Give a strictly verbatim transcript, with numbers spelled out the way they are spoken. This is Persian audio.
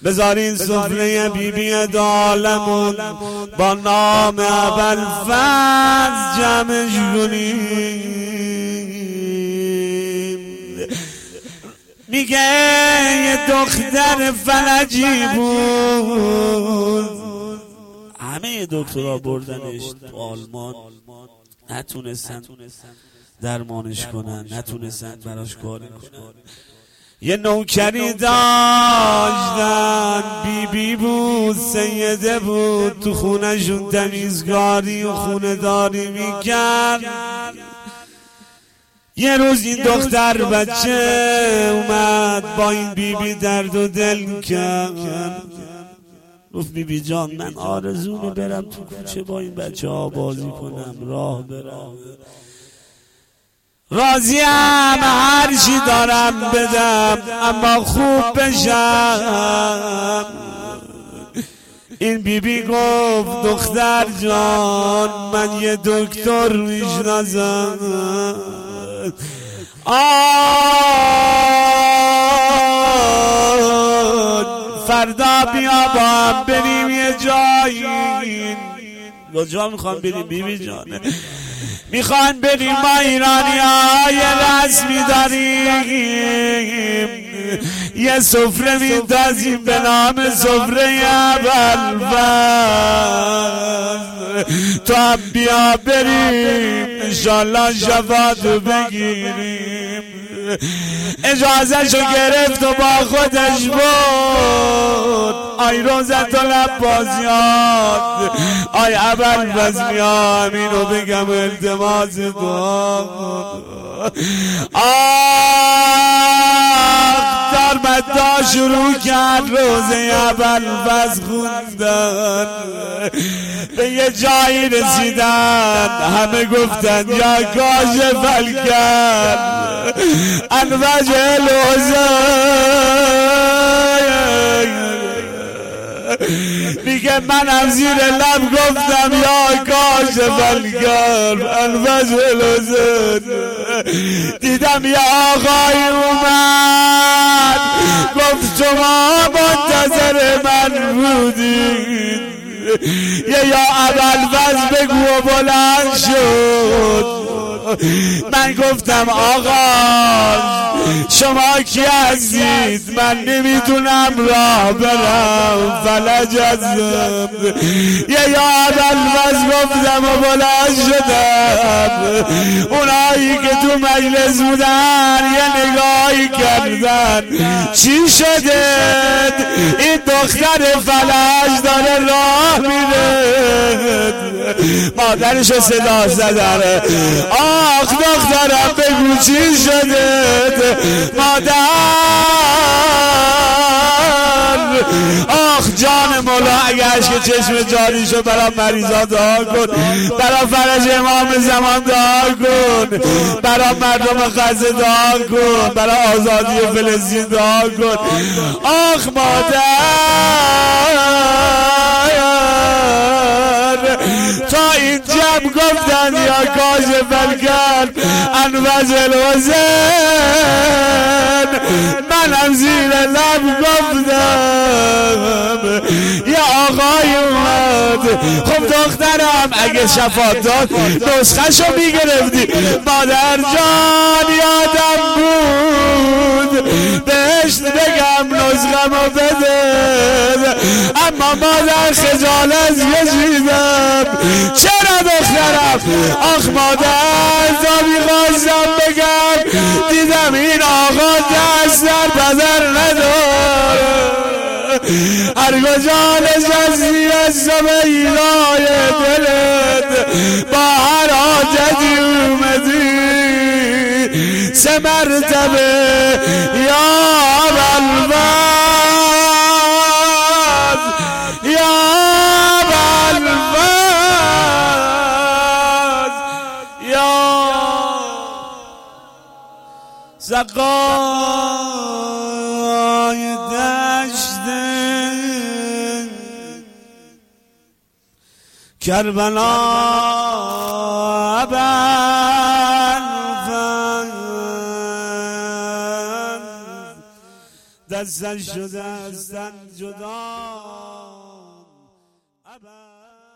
بذارین سفره بی بی دالمون با نام ابوالفضل جمعش کنیم. میگه یه دختر فلجی بود، همه دکترها بردنش تو آلمان، نتونستن درمانش کنن، نتونستن براش کاری کنن. یه نوکری داشتن، بی بی بود، سیده بود، تو خونهشون تمیزگاری و خونه داری میکرد. یه روز این دختر بچه اومد با این بی بی درد و دل کرد، گفت بی بی جان من آرزومه برم تو کوچه با این بچه ها بازی کنم، راه برم، راضیم هر چی دارم بدم اما خوب بشم. این بی بی گفت دختر جان من یه دکتر میشناسم، فردا بیا با هم بریم یه جایی. کجا میخوام بریم بی بی جان؟ میخوان بریم ما ایرانی ها یه رسمی داریم، یه سفره میندازیم به نام سفره ابوالفضل، تو هم بیا بریم انشالله شفاعتو بگیریم. اجازه شو گرفت و با خودش بود. آی روزت و لباسیات، آی ابوالفضل بیا همینو بگم التماس دعا. آه دارمدا شروع کرد روزه ابوالفضل خوندن، به یه جایی رسیدن همه گفتن یا کاش فلکن ان وجه الوزن. میگه منم زیر لب گفتم یا کاش فلکن ان وجه الوزن. دیدم یه آقای اومد گفت شما منتظر من بودید، یه یا ابوالفضل بگو و بلند شد. من گفتم آقا شما کی هستید؟ من نمیتونم راه برم فلج هستم. یه یا ابوالفضل گفتم و بلند شدم. اونایی که تو مجلس بودن یه نگاهی کردن، چی شده؟ این دختر فلج داره راه میره. مادرشو صدا زدن آخ دخترم بگو چی شده؟ مادر آخ جان مولا اگرش که چشم جاری شد برای مریضا دعا کن، برای فرج امام زمان دعا کن، برای مردم غزه دعا کن، برای آزادی فلسطین دعا کن. آخ مادر تا این جمع گفتن یا کاش فلکن ان وجه الوزن. منم زیر لب گفتم یا آقای اومد. خب دخترم اگه شفاعت داد نسخه شو میگرفتی. مادر جان یادم بود بهش بگم نسخه‌مو بده، اما مادر خجالت کشیدم. چرا دخترم؟ آخ مادر تا میخواستم بگم دیدم این آقا دست در بدر نداره. هر کجا نشستی از سبیلای دلت با هر حاجتی اومدی سه مرتبه یا ابوالفضل یا ابوالفضل یا سقای دشت کربلا ابوالفضل دستن شده هستن جدا ابد.